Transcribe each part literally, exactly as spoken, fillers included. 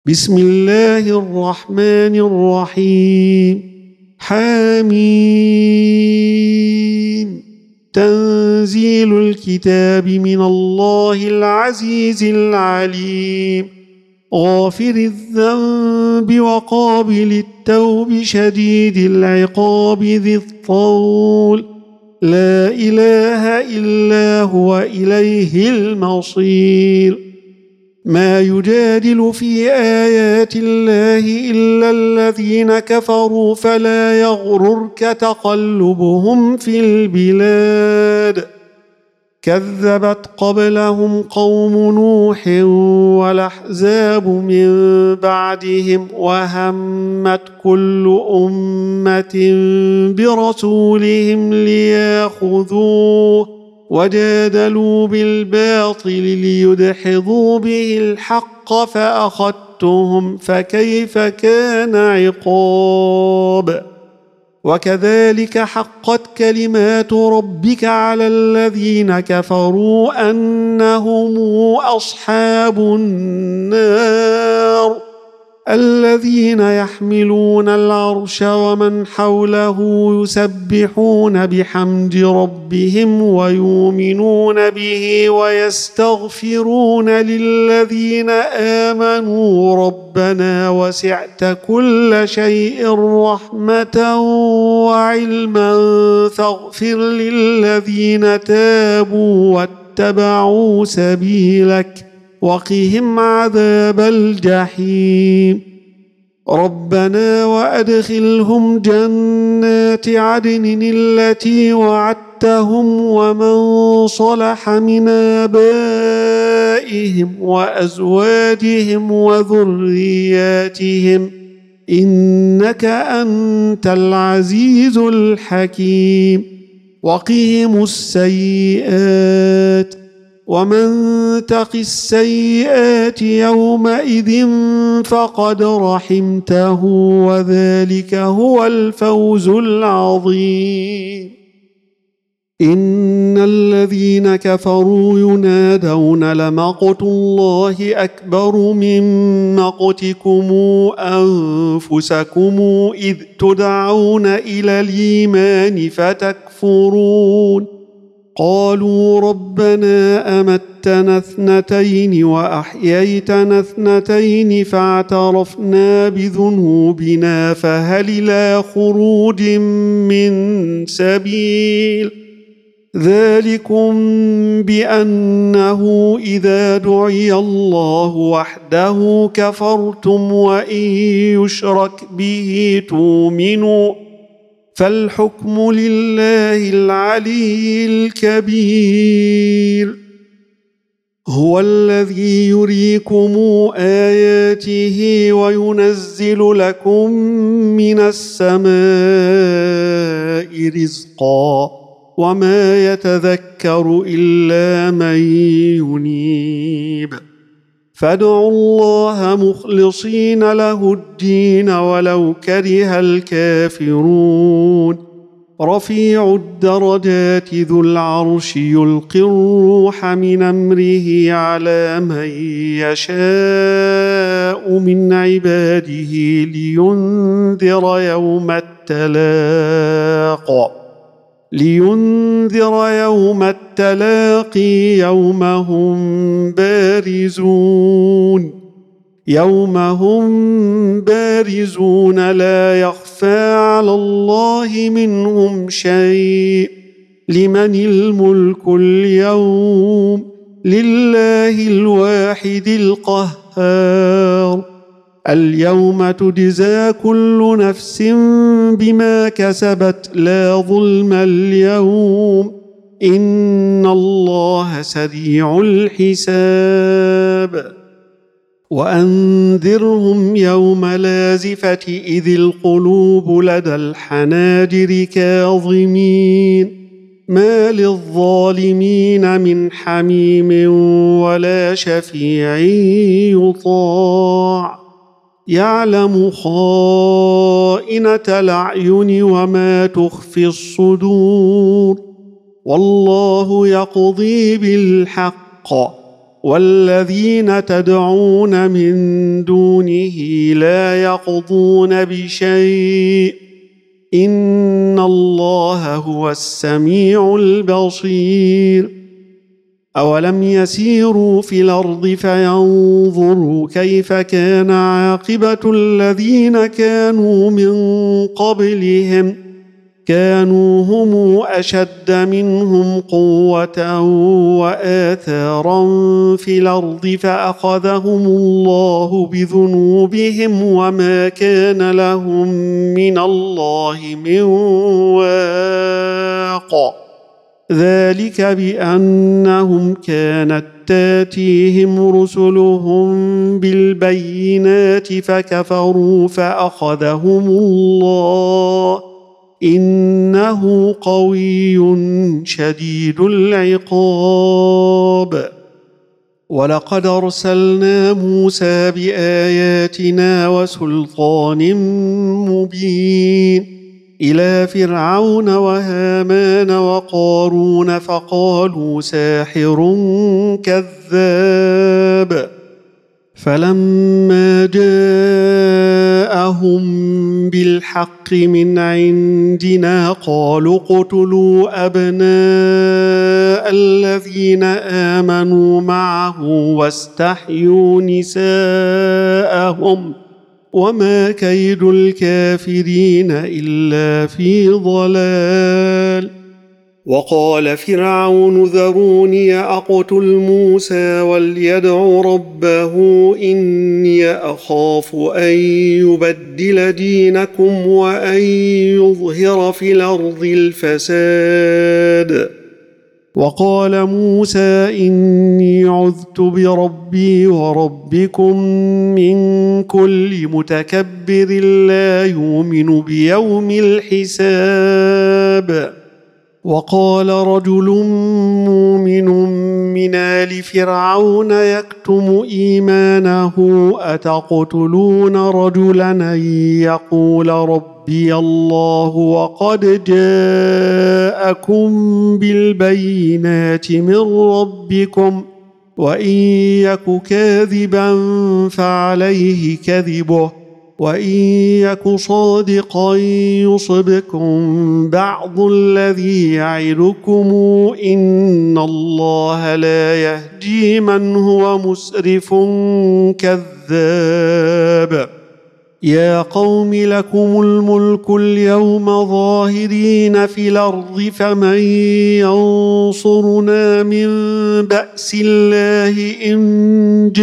بسم الله الرحمن الرحيم حميم تنزيل الكتاب من الله العزيز العليم غافر الذنب وقابل التوب شديد العقاب ذي الطول لا إله إلا هو إليه المصير ما يجادل في آيات الله إلا الذين كفروا فلا يغررك تقلبهم في البلاد كذبت قبلهم قوم نوح والأحزاب من بعدهم وهمت كل أمة برسولهم ليأخذوه وجادلوا بالباطل ليدحضوا به الحق فأخذتهم فكيف كان عقاب وكذلك حقت كلمات ربك على الذين كفروا أنهم أصحاب النار الذين يحملون العرش ومن حوله يسبحون بحمد ربهم ويؤمنون به ويستغفرون للذين آمنوا ربنا وسعت كل شيء رحمة وعلما فاغفر للذين تابوا واتبعوا سبيلك وقهم عذاب الجحيم ربنا وأدخلهم جنات عدن التي وعدتهم ومن صلح من آبائهم وأزواجهم وذرياتهم إنك أنت العزيز الحكيم وقهم السيئات ومن تق السيئات يومئذ فقد رحمته وذلك هو الفوز العظيم إن الذين كفروا ينادون لمقت الله أكبر من مقتكم أنفسكم إذ تدعون إلى الإيمان فتكفرون قالوا ربنا أمتنا اثنتين وأحييتنا اثنتين فاعترفنا بذنوبنا فهل إلى خروج من سبيل ذلكم بأنه إذا دعي الله وحده كفرتم وإن يشرك به تؤمنوا فالحكم لله العلي الكبير هو الذي يريكم آياته وينزل لكم من السماء رزقا وما يتذكر إلا من ينيب فادعوا الله مخلصين له الدين ولو كره الكافرون رفيع الدرجات ذو العرش يلقي الروح من أمره على من يشاء من عباده لينذر يوم التلاق لينذر يوم التلاقي يوم هم بارزون يوم هم بارزون لا يخفى على الله منهم شيء لمن الملك اليوم لله الواحد القهار اليوم تجزى كل نفس بما كسبت لا ظلم اليوم إن الله سريع الحساب وأنذرهم يوم لازفة إذ القلوب لدى الحناجر كاظمين ما للظالمين من حميم ولا شفيع يطاع يعلم خائنة الأعين وما تخفي الصدور والله يقضي بالحق والذين تدعون من دونه لا يقضون بشيء إن الله هو السميع البصير أولم يسيروا في الأرض فينظروا كيف كان عاقبة الذين كانوا من قبلهم كانوا هم أشد منهم قوة وآثارا في الأرض فأخذهم الله بذنوبهم وما كان لهم من الله من واق ذلك بأنهم كانت تاتيهم رسلهم بالبينات فكفروا فأخذهم الله إنه قوي شديد العقاب ولقد أرسلنا موسى بآياتنا وسلطان مبين إلى فرعون وهامان وقارون فقالوا ساحر كذاب فلما جاءهم بالحق من عندنا قالوا اقتلوا أبناء الذين آمنوا معه واستحيوا نساءهم وما كيد الكافرين إلا في ضلال وقال فرعون ذروني أقتل موسى وليدع ربه إني أخاف أن يبدل دينكم وأن يظهر في الأرض الفساد وقال موسى إني عذت بربي وربكم من كل متكبر لا يؤمن بيوم الحساب وقال رجل مؤمن من آل فرعون يكتم إيمانه أتقتلون رجلا أن يقول ربي الله وقد جاءكم بالبينات من ربكم وإن يك كاذبا فعليه كذبه وإن يك صادقا يصبكم بعض الذي يعدكم إن الله لا يهدي من هو مسرف كذاب يا قوم لكم الملك اليوم ظاهرين في الأرض فمن ينصرنا من بأس الله إن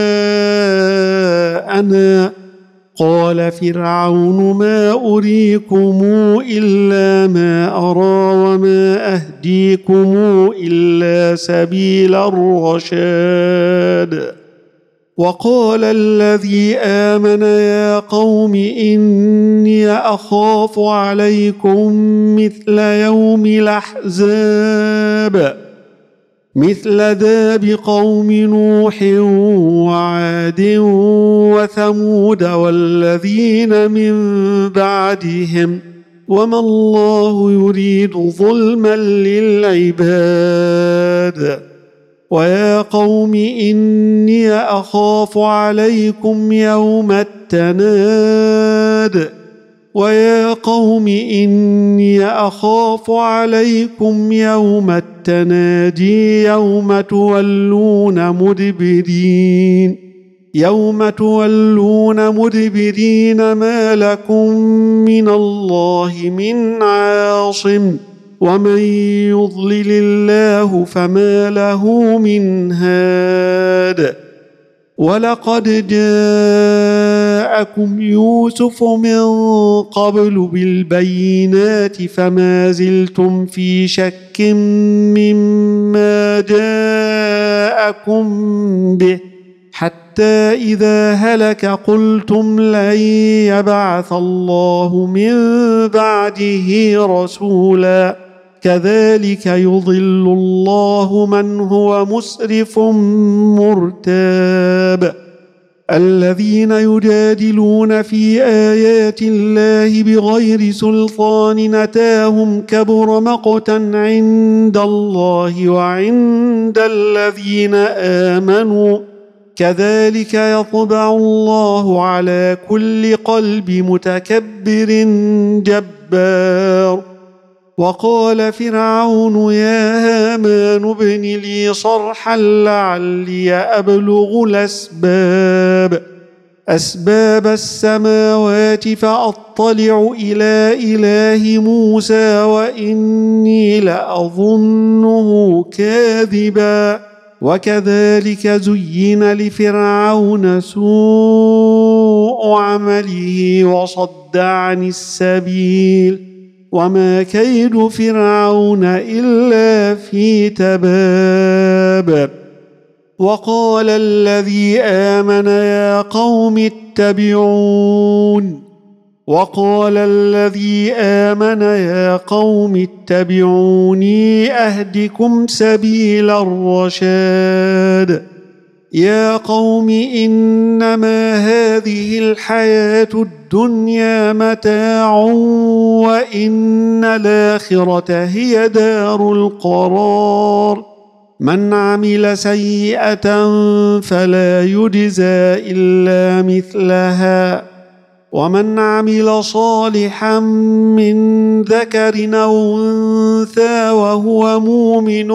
جاءنا قال فرعون ما أريكم إلا ما أرى وما أهديكم إلا سبيل الرشاد وقال الذي آمن يا قوم إني أخاف عليكم مثل يوم الأحزاب مثل داب قوم نوح وعاد وثمود والذين من بعدهم وما الله يريد ظلما للعباد ويا قوم إني أخاف عليكم يوم التناد ويا قوم إني أخاف عليكم يوم التنادي يوم تولون مدبرين يوم تولون مدبرين ما لكم من الله من عاصم ومن يضلل الله فما له من هاد ولقد جاءكم يوسف من قبل بالبينات فما زلتم في شك مما جاءكم به حتى إذا هلك قلتم لن يبعث الله من بعده رسولا كذلك يضل الله من هو مسرف مرتاب الذين يجادلون في آيات الله بغير سلطان أتاهم كبر مقتا عند الله وعند الذين آمنوا كذلك يطبع الله على كل قلب متكبر جبار. وقال فرعون يا هامان ابن لي صرحا لعلي أبلغ الأسباب أسباب السماوات فأطلع إلى إله موسى وإني لأظنه كاذبا. وكذلك زين لفرعون سوء عمله وصد عن السبيل وما كيد فرعون إلا في تباب. وقال الذي آمن يا قوم اتبعون وقال الذي آمن يا قوم اتبعوني أهدكم سبيل الرشاد. يا قوم إنما هذه الحياة الدنيا متاع وإن الآخرة هي دار القرار. من عمل سيئة فلا يجزى إلا مثلها ومن عمل صالحا من ذكر أو أنثى وهو مؤمن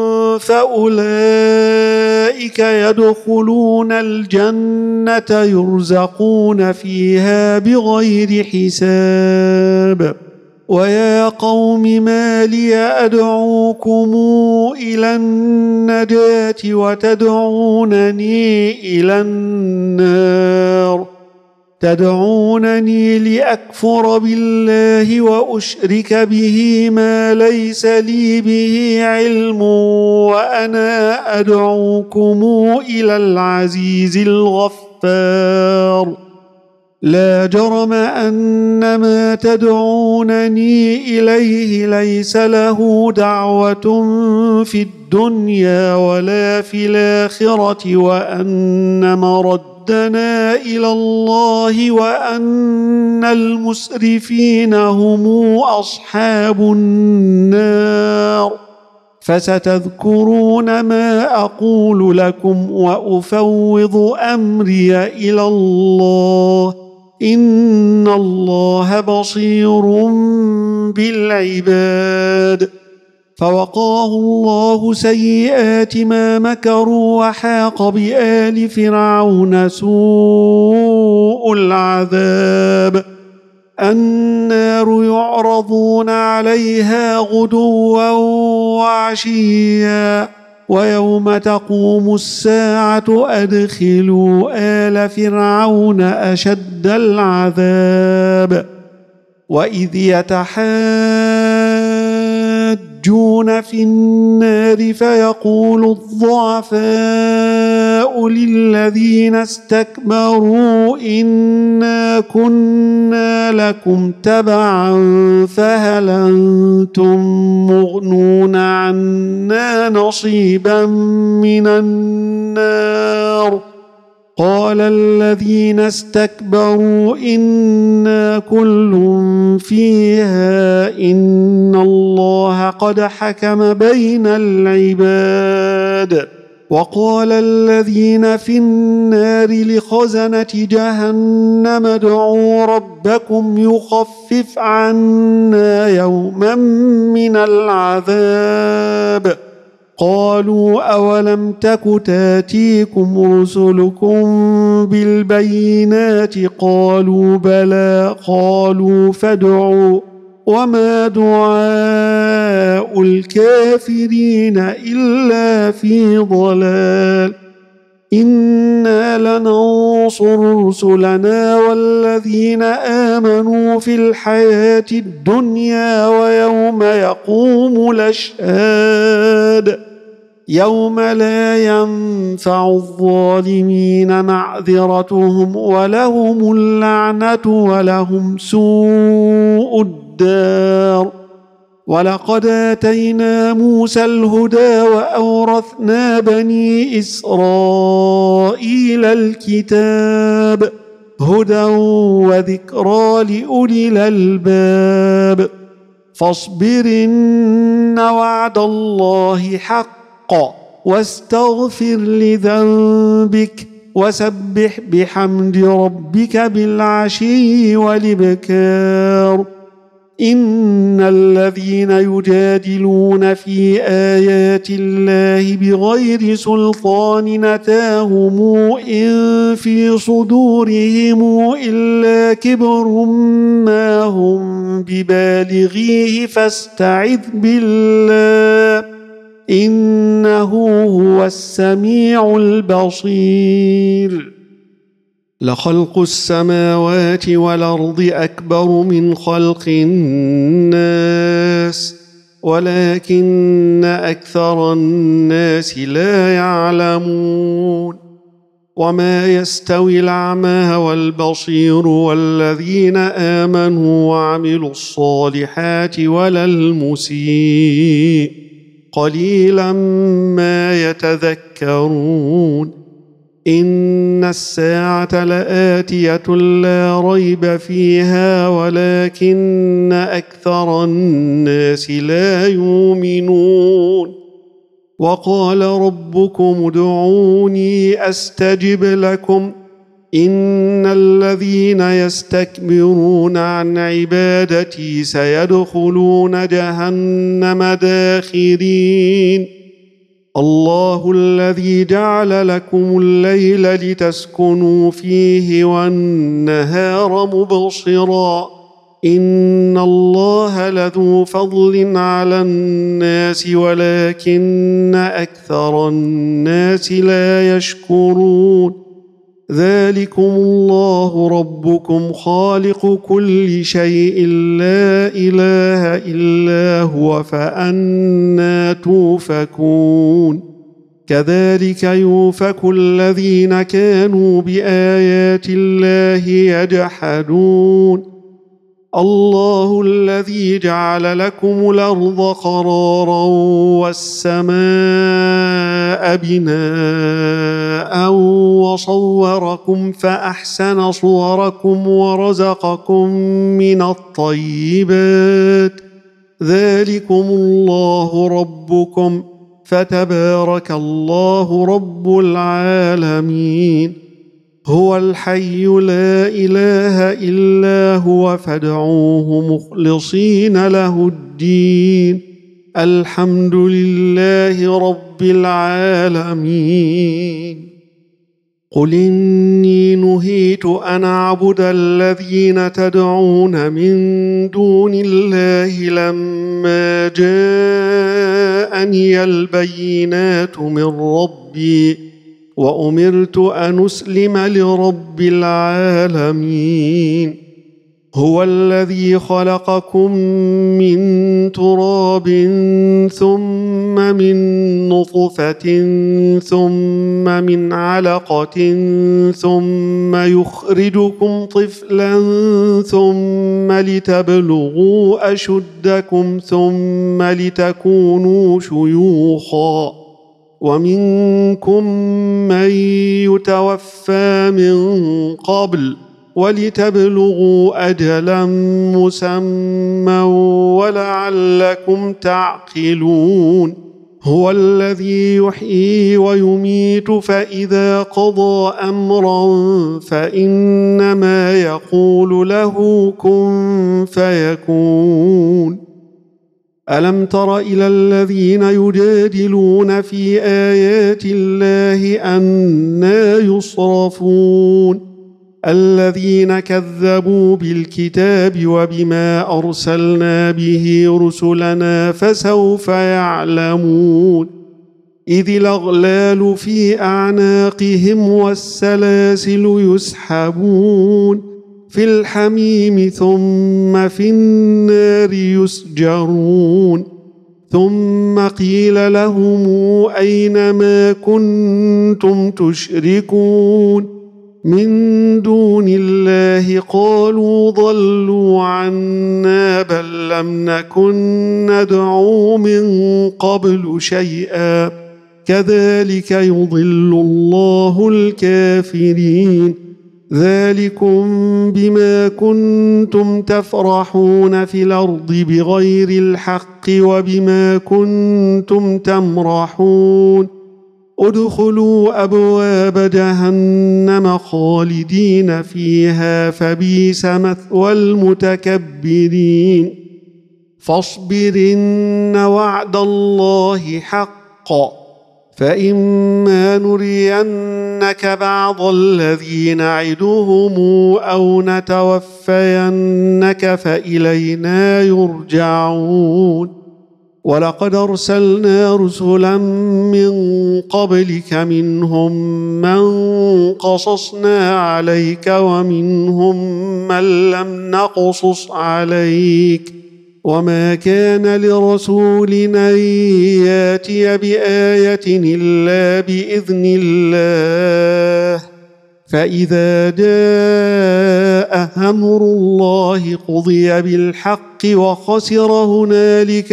فأولئك يدخلون الجنة يرزقون فيها بغير حساب. ويا قوم ما لي أدعوكم إلى النجاة وتدعونني إلى النار تدعونني لأكفر بالله وأشرك به ما ليس لي به علم وأنا أدعوكم إلى العزيز الغفار. لا جرم أن ما تدعونني إليه ليس له دعوة في الدنيا ولا في الآخرة وأن مردنا إلى الله وأن المسرفين هم أصحاب النار. فستذكرون ما أقول لكم وأفوض أمري إلى الله إن الله بصير بالعباد. فوقاه الله سيئات ما مكروا وحاق بآل فرعون سوء العذاب. النار يعرضون عليها غدوا وعشيا ويوم تقوم الساعة أدخلوا آل فرعون أشد العذاب. وإذ يتحاجون في النار فيقول الضعفاء للذين استكبروا إنا كنا لكم تبعا فهل أنتم مغنون عنا نصيبا من النار. قال الذين استكبروا إنا كل فيها إن الله قد حكم بين العباد. وقال الذين في النار لخزنة جهنم ادعوا ربكم يخفف عنا يوما من العذاب. قالوا أولم تك تاتيكم رسلكم بالبينات قالوا بلى قالوا فادعوا وما دعاء الكافرين إلا في ضلال. إنا لننصر رسلنا والذين آمنوا في الحياة الدنيا ويوم يقوم الأشهاد يوم لا ينفع الظالمين معذرتهم ولهم اللعنة ولهم سوء الدار. ولقد آتينا موسى الهدى وأورثنا بني إسرائيل الكتاب هدى وذكرى لأولي الألباب فاصبر إن وعد الله حق واستغفر لذنبك وسبح بحمد ربك بالعشي والإبكار إن الذين يجادلون في آيات الله بغير سلطان أتاهم إن في صدورهم إلا كبر ما هم ببالغيه فاستعذ بالله إنه هو السميع البصير لخلق السماوات والأرض أكبر من خلق الناس ولكن أكثر الناس لا يعلمون وما يستوي الأعمى والبصير والذين آمنوا وعملوا الصالحات ولا المسيء قليلا ما يتذكرون إن الساعة لآتية لا ريب فيها ولكن أكثر الناس لا يؤمنون وقال ربكم ادعوني أستجب لكم إن الذين يستكبرون عن عبادتي سيدخلون جهنم داخرين الله الذي جعل لكم الليل لتسكنوا فيه والنهار مبصرا إن الله لذو فضل على الناس ولكن أكثر الناس لا يشكرون ذلكم الله ربكم خالق كل شيء لا إله إلا هو فأنى توفكون كذلك يوفك الذين كانوا بآيات الله يجحدون الله الذي جعل لكم الأرض قرارا والسماء بناء وصوركم فأحسن صوركم ورزقكم من الطيبات ذلكم الله ربكم فتبارك الله رب العالمين هو الحي لا إله إلا هو فادعوه مخلصين له الدين الحمد لله رب العالمين قل إني نهيت أن أعبد الذين تدعون من دون الله لما جاءني البينات من ربي وأمرت أن أسلم لرب العالمين هو الذي خلقكم من تراب ثم من نطفة ثم من علقة ثم يخرجكم طفلا ثم لتبلغوا أشدكم ثم لتكونوا شيوخا ومنكم من يتوفى من قبل ولتبلغوا أجلا مسمى ولعلكم تعقلون هو الذي يحيي ويميت فإذا قضى أمرا فإنما يقول له كن فيكون ألم تر إلى الذين يجادلون في آيات الله أنى يصرفون الذين كذبوا بالكتاب وبما أرسلنا به رسلنا فسوف يعلمون إذ الأغلال في أعناقهم والسلاسل يسحبون في الحميم ثم في النار يسجرون ثم قيل لهم أين ما كنتم تشركون من دون الله قالوا ضلوا عنا بل لم نكن ندعو من قبل شيئا كذلك يضل الله الكافرين ذلكم بما كنتم تفرحون في الأرض بغير الحق وبما كنتم تمرحون ادخلوا أبواب جهنم خالدين فيها فبئس مثوى المتكبرين فاصبر إن وعد الله حق فإما نرينك بعض الذي نعدهم أو نتوفينك فإلينا يرجعون ولقد أرسلنا رسلا من قبلك منهم من قصصنا عليك ومنهم من لم نقصص عليك وما كان لرسول أن ياتي بآية إلا بإذن الله فإذا جاء أمر الله قضي بالحق وخسر هنالك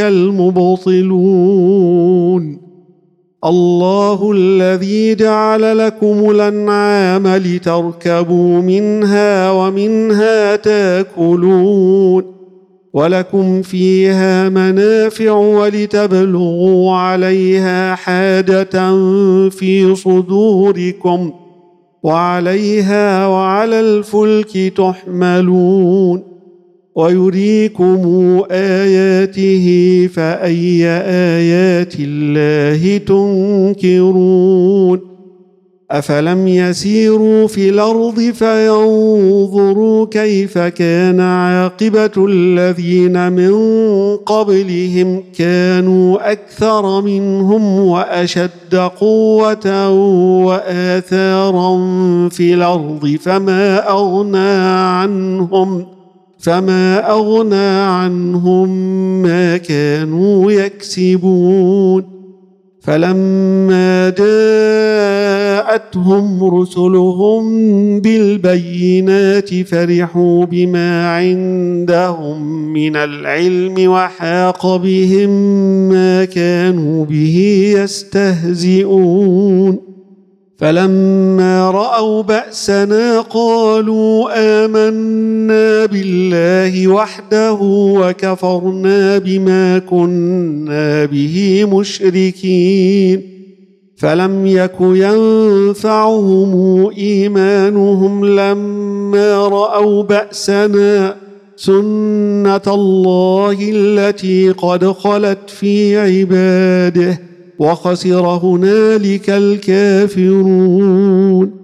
المبطلون الله الذي جعل لكم الأنعام لتركبوا منها ومنها تاكلون ولكم فيها منافع ولتبلغوا عليها حاجة في صدوركم وعليها وعلى الفلك تحملون ويريكم آياته فأي آيات الله تنكرون أفلم يسيروا في الأرض فينظروا كيف كان عاقبة الذين من قبلهم كانوا أكثر منهم وأشد قوة وآثارا في الأرض فما أغنى عنهم فما أغنى عنهم ما كانوا يكسبون فلما جاءتهم رسلهم بالبينات فرحوا بما عندهم من العلم وحاق بهم ما كانوا به يستهزئون فلما رأوا بأسنا قالوا آمنا بالله وحده وكفرنا بما كنا به مشركين فلم يك ينفعهم إيمانهم لما رأوا بأسنا سنة الله التي قد خلت في عباده وخسر هنالك الكافرون